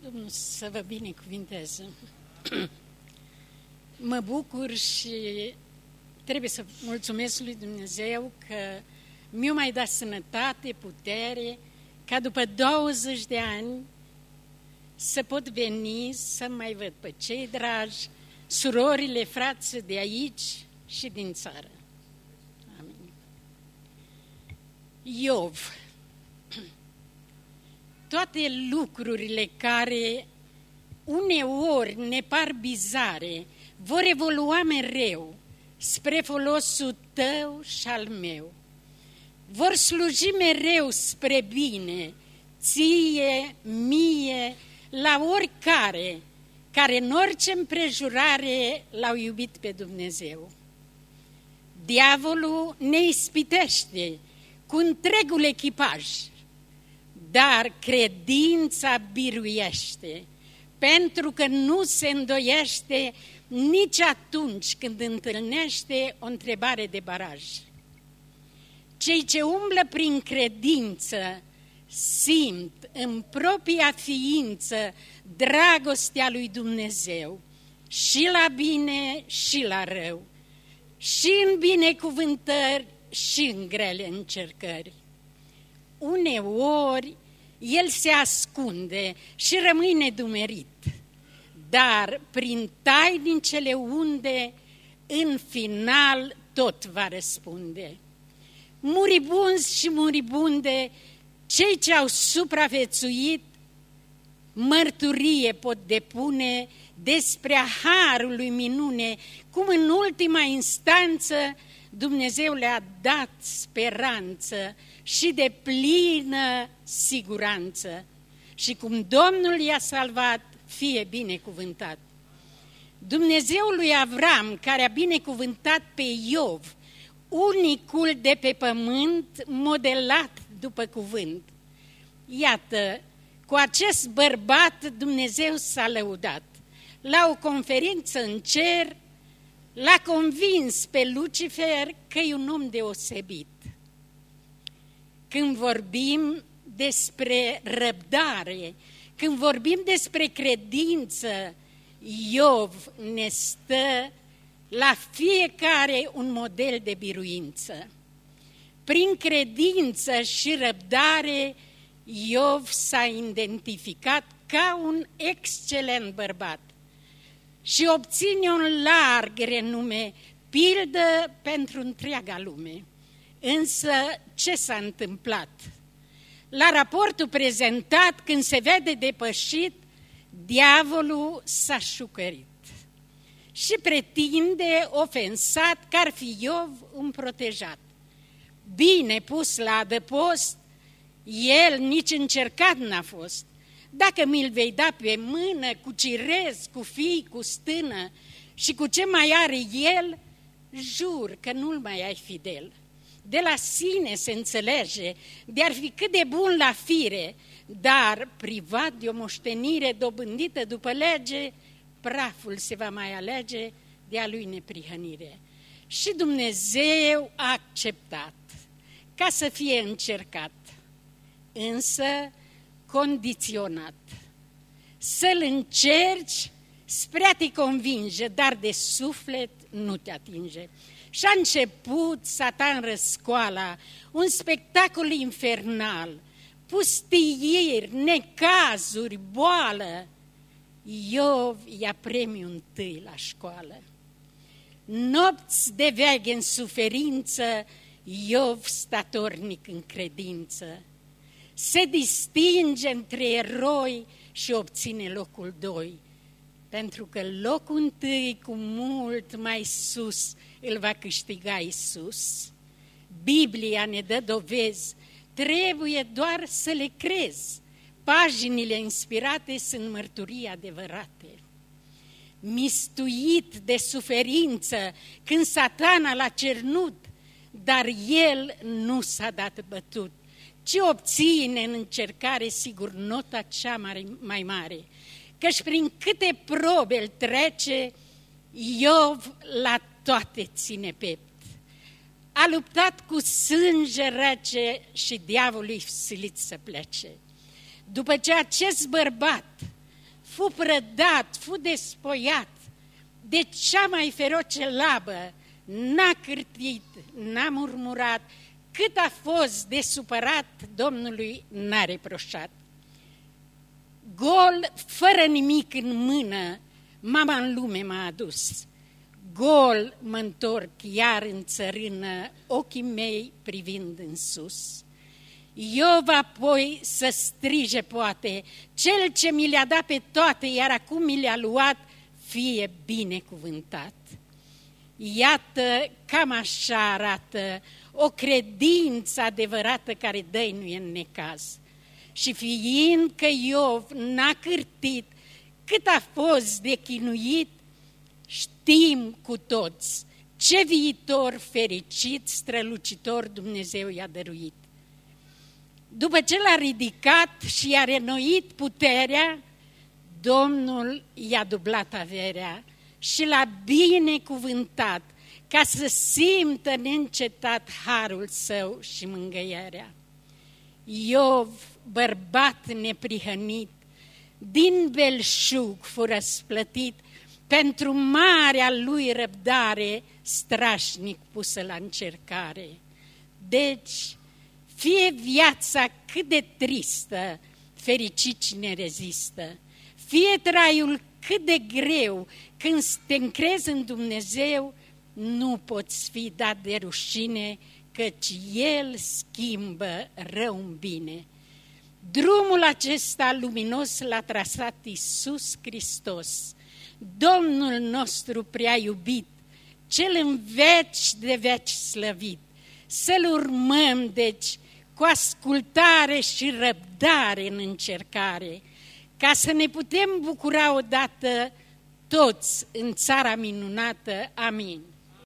Domnul să vă binecuvinteze. Mă bucur și trebuie să mulțumesc lui Dumnezeu că mi-a mai dat sănătate, putere, ca după 20 de ani să pot veni să mai văd pe cei dragi, surorile, frații de aici și din țară. Amin. Iov. Toate lucrurile care uneori ne par bizare vor evolua mereu spre folosul tău și al meu. Vor sluji mereu spre bine, ție, mie, la oricare, care în orice împrejurare l-au iubit pe Dumnezeu. Diavolul ne ispitește cu întregul echipaj, dar credința biruiește, pentru că nu se îndoiește nici atunci când întâlnește o întrebare de baraj. Cei ce umblă prin credință simt în propria ființă dragostea lui Dumnezeu, și la bine și la rău, și în binecuvântări și în grele încercări. Uneori el se ascunde și rămâne nedumerit, dar prin tainincele unde în final tot va răspunde. Muribunzi și muribunde, cei ce au supraviețuit, mărturie pot depune despre harul lui minune, cum în ultima instanță Dumnezeu le-a dat speranță și de plină siguranță. Și cum Domnul i-a salvat, fie binecuvântat. Dumnezeul lui Avram, care a binecuvântat pe Iov, unicul de pe pământ, modelat după cuvânt. Iată, cu acest bărbat Dumnezeu s-a lăudat. La o conferință în cer, l-a convins pe Lucifer că e un om deosebit. Când vorbim despre răbdare, când vorbim despre credință, Iov ne stă la fiecare un model de biruință. Prin credință și răbdare, Iov s-a identificat ca un excelent bărbat și obține un larg renume, pildă pentru întreaga lume. Însă, ce s-a întâmplat? La raportul prezentat, când se vede depășit, diavolul s-a șucărit și pretinde ofensat că ar fi Iov un protejat. Bine pus la adăpost, el nici încercat n-a fost. Dacă mi-l vei da pe mână, cu cirez, cu fii, cu stână și cu ce mai are el, jur că nu-l mai ai fidel. De la sine se înțelege, de-ar fi cât de bun la fire, dar privat de o moștenire dobândită după lege, praful se va mai alege de a lui neprihănire. Și Dumnezeu a acceptat ca să fie încercat, însă condiționat. Să-l încerci spre a te convinge, dar de suflet nu te atinge. Și-a început Satan răscoala, un spectacol infernal, pustiiri, necazuri, boală. Iov ia premiul întâi la școală. Nopți de veche în suferință, Iov statornic în credință. Se distinge între eroi și obține locul 2, pentru că locul întâi cu mult mai sus îl va câștiga Iisus. Biblia ne dă dovezi, trebuie doar să le crezi. Paginile inspirate sunt mărturii adevărate. Mistuit de suferință când Satana l-a cernut, dar el nu s-a dat bătut, ci obține în încercare sigur nota cea mai mare, căci prin câte probe îl trece, Iov la toate ține pept. A luptat cu sânge rece și diavolul i-a silit să plece. După ce acest bărbat fu prădat, fu despoiat de cea mai feroce labă, n-a cârtit, n-a murmurat, cât a fost de supărat, Domnului n-a reproșat. Gol, fără nimic în mână, mama în lume m-a adus. Gol mă întorc iar în țărână, ochii mei privind în sus. Iov apoi să strige poate, cel ce mi le-a dat pe toate, iar acum mi le-a luat, fie binecuvântat. Iată, cam așa arată o credință adevărată care dăinuie în necaz. Și fiind că Iov n-a cârtit cât a fost de chinuit, știm cu toți ce viitor fericit, strălucitor Dumnezeu i-a dăruit. După ce l-a ridicat și i-a renoit puterea, Domnul i-a dublat averea și l-a binecuvântat ca să simtă neîncetat harul său și mângâierea. Iov, bărbat neprihănit, din belșug fu răsplătit pentru marea lui răbdare, strașnic pusă la încercare. Deci, fie viața cât de tristă, fericit cine rezistă, fie traiul cât de greu, când te încrezi în Dumnezeu, nu poți fi dat de rușine, căci El schimbă rău în bine. Drumul acesta luminos l-a trasat Iisus Hristos, Domnul nostru prea iubit, Cel în veci de veci slăvit. Să-L urmăm, deci, cu ascultare și răbdare în încercare, ca să ne putem bucura odată toți în țara minunată. Amin.